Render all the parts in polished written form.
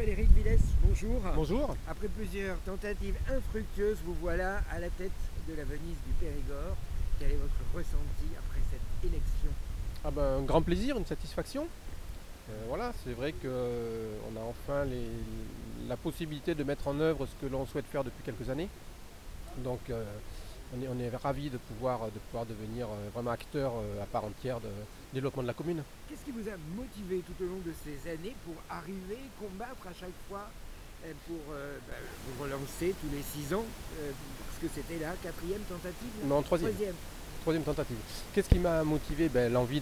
Frédéric Villès, bonjour. Bonjour. Après plusieurs tentatives infructueuses, vous voilà à la tête de la Venise du Périgord. Quel est votre ressenti après cette élection? Un grand plaisir, une satisfaction. Voilà, c'est vrai qu'on a enfin la possibilité de mettre en œuvre ce que l'on souhaite faire depuis quelques années. Donc on est ravis de pouvoir devenir vraiment acteur à part entière du développement de la commune. Qu'est-ce qui vous a motivé tout au long de ces années pour arriver, combattre à chaque fois pour vous relancer tous les 6 ans parce que c'était la quatrième tentative, Non, troisième tentative. Qu'est-ce qui m'a motivé? L'envie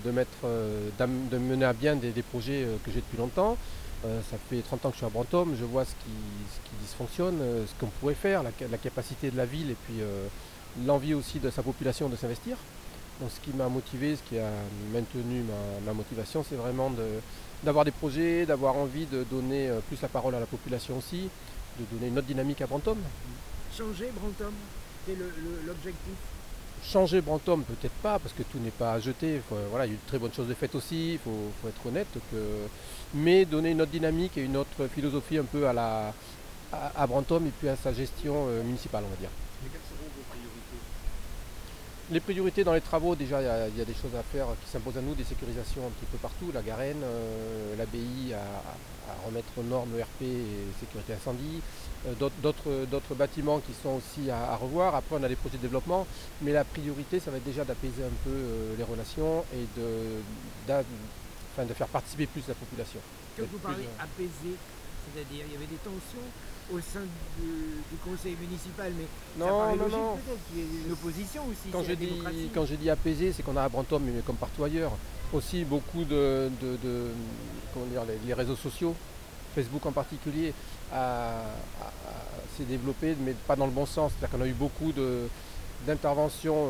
de mener à bien des projets que j'ai depuis longtemps. Ça fait 30 ans que je suis à Brantôme, je vois ce qui dysfonctionne, ce qu'on pourrait faire, la capacité de la ville et puis l'envie aussi de sa population de s'investir. Donc ce qui m'a motivé, ce qui a maintenu ma motivation, c'est vraiment d'avoir des projets, d'avoir envie de donner plus la parole à la population aussi, de donner une autre dynamique à Brantôme. Changer Brantôme, c'est l'objectif. Changer Brantôme, peut-être pas, parce que tout n'est pas à jeter. Voilà, il y a eu de très bonnes choses de faites aussi, il faut être honnête. Mais donner une autre dynamique et une autre philosophie un peu à Brantôme et puis à sa gestion municipale, on va dire. Mais quelles seront vos priorités? Les priorités dans les travaux, déjà, il y a des choses à faire qui s'imposent à nous, des sécurisations un petit peu partout, la Garenne, l'abbaye à remettre aux normes ERP et sécurité incendie, d'autres bâtiments qui sont aussi à revoir. Après, on a des projets de développement, mais la priorité, ça va être déjà d'apaiser un peu les relations et de faire participer plus la population. Quand D'être vous plus, parlez apaisé, c'est-à-dire il y avait des tensions au sein du conseil municipal, mais ça Non, paraît non, logique non. peut-être qu'il y ait une opposition aussi, Quand c'est je la dis, démocratie. quand je dis apaisé, c'est qu'on a à Brantôme, mais comme partout ailleurs, aussi beaucoup comment dire, les réseaux sociaux, Facebook en particulier, s'est développé, mais pas dans le bon sens. C'est-à-dire qu'on a eu beaucoup d'interventions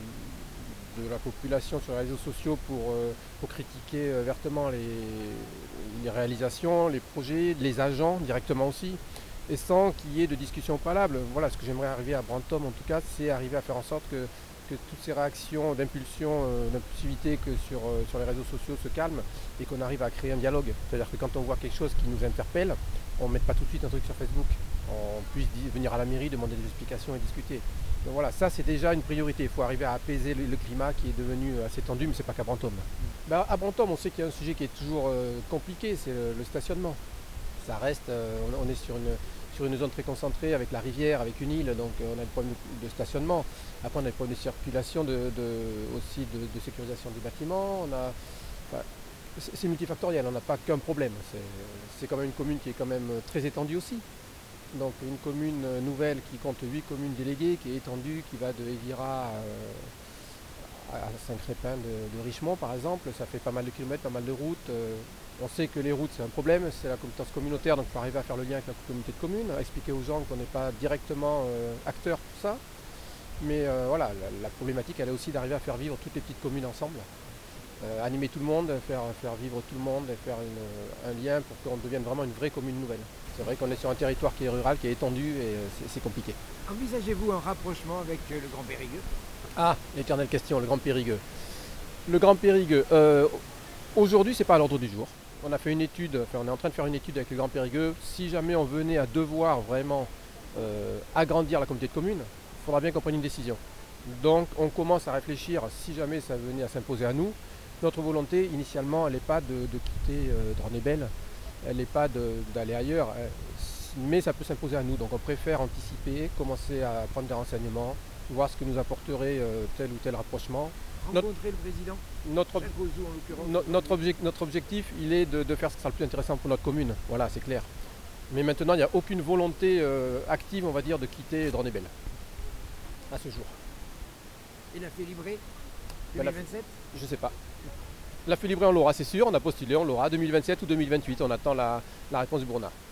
de la population sur les réseaux sociaux pour critiquer vertement les réalisations, les projets, les agents directement aussi, et sans qu'il y ait de discussion préalable. Voilà, ce que j'aimerais arriver à Brantôme en tout cas, c'est arriver à faire en sorte que toutes ces réactions d'impulsion, d'impulsivité que sur les réseaux sociaux se calment et qu'on arrive à créer un dialogue. C'est-à-dire que quand on voit quelque chose qui nous interpelle, on ne met pas tout de suite un truc sur Facebook. On puisse venir à la mairie, demander des explications et discuter. Donc voilà, ça c'est déjà une priorité. Il faut arriver à apaiser le climat qui est devenu assez tendu, mais c'est pas qu'à Brantôme. À Brantôme, on sait qu'il y a un sujet qui est toujours compliqué, c'est le stationnement. Ça reste, on est sur une zone très concentrée avec la rivière, avec une île, donc on a le problème de stationnement. Après on a le problème de circulation, aussi de sécurisation des bâtiments. C'est multifactoriel, on n'a pas qu'un problème. C'est quand même une commune qui est quand même très étendue aussi. Donc une commune nouvelle qui compte 8 communes déléguées, qui est étendue, qui va de Évira à Saint-Crépin de Richemont par exemple. Ça fait pas mal de kilomètres, pas mal de routes. On sait que les routes c'est un problème, c'est la compétence communautaire, donc il faut arriver à faire le lien avec la communauté de communes, à expliquer aux gens qu'on n'est pas directement acteur pour ça. Mais voilà, la problématique elle est aussi d'arriver à faire vivre toutes les petites communes ensemble. Animer tout le monde, faire vivre tout le monde et faire un lien pour qu'on devienne vraiment une vraie commune nouvelle. C'est vrai qu'on est sur un territoire qui est rural, qui est étendu et c'est compliqué. Envisagez-vous un rapprochement avec le Grand Périgueux? Ah, l'éternelle question, le Grand Périgueux. Le Grand Périgueux, aujourd'hui c'est pas à l'ordre du jour. On a fait une étude, on est en train de faire une étude avec le Grand Périgueux. Si jamais on venait à devoir vraiment agrandir la communauté de communes, il faudra bien qu'on prenne une décision. Donc on commence à réfléchir, si jamais ça venait à s'imposer à nous. Notre volonté initialement, elle n'est pas de quitter Droit-Nébel, elle n'est pas d'aller ailleurs, mais ça peut s'imposer à nous. Donc on préfère anticiper, commencer à prendre des renseignements, voir ce que nous apporterait tel ou tel rapprochement. Rencontrer le président Notre, Sarkozy en l'occurrence. notre objectif, il est de faire ce qui sera le plus intéressant pour notre commune. Voilà, c'est clair. Mais maintenant, il n'y a aucune volonté active, on va dire, de quitter Droit-Nébel à ce jour. Et la Félibré Ben, la- 2027? Je ne sais pas. La Félibré, on l'aura, c'est sûr. On a postulé, on l'aura 2027 ou 2028. On attend la réponse du Bourna.